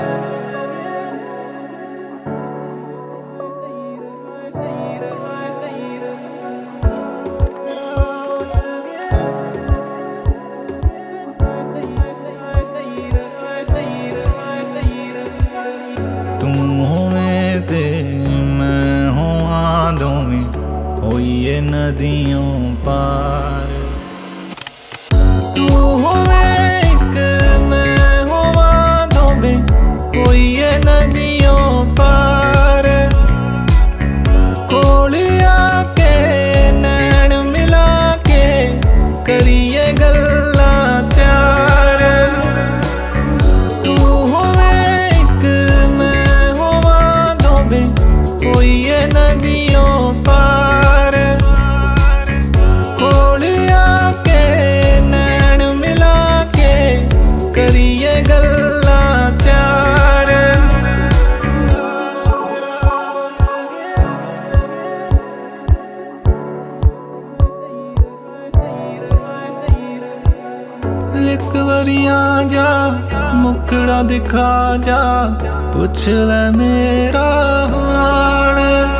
तुम हो में ते मैं हूँ आंधों में हो ये नदियों पार। तू हो में एक मैं हूँ आंधों में हो ये नदियों पार। कोलिया के नैन मिला के करिए गल्ला चार। तू हो एक मैं हूँ आंधों में हो ये नदियों पार। कोलिया के नैन मिला के करिए गल्ला चार। एक बारी आ जा मुखड़ा दिखा जा पुछ ले मेरा हाल।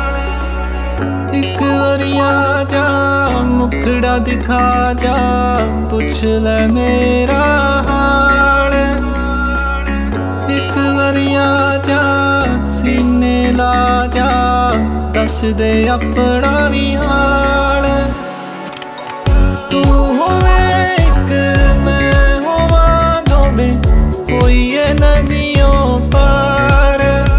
एक बारी आ जा मुखड़ा दिखा जा पुछ ले मेरा हाल। एक बारी आ जा सीने ला जा दस दे अपना भी हाल। तू हो एक मैं हूँ आंधों में हो ये नदियों पार।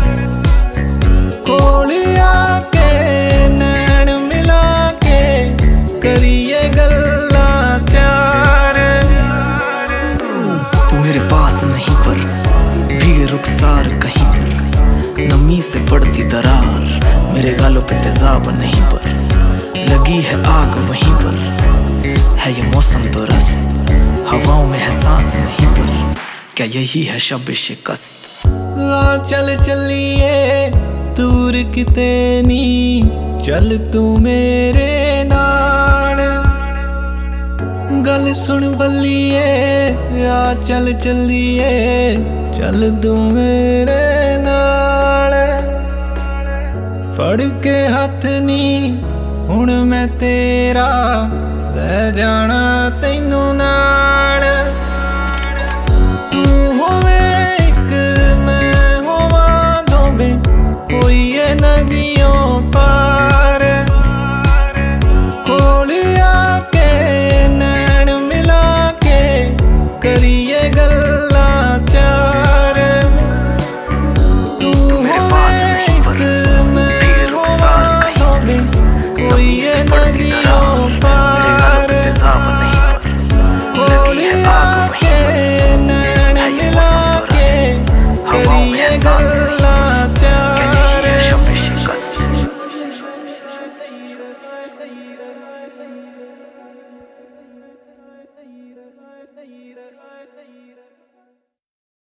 कोलिया के नैन मिला के करिए गल्ला चार। तू मेरे पास नहीं पर भीगे रुखसार कहीं पर। नमी से पड़ती दरार मेरे गालों पे तेजाब नहीं पर। लगी है आग वहीं पर है ये मौसम दुरस्त। हवाओं में है सांस नहीं पर क्या यही है शब शिकस्त। चल चलिए दूर किते नी चल तू मेरे नाल। गल सुन बल्लिए आ चल चलिए चल तू मेरे नाल। फड़ के हथ नी हुण मैं तेरा ले जाना तैनू नाल। तू हो एक मैं हूँ आंधों में हो ये नदियों पार। कोलिया के नैन मिला के करिए गल्ला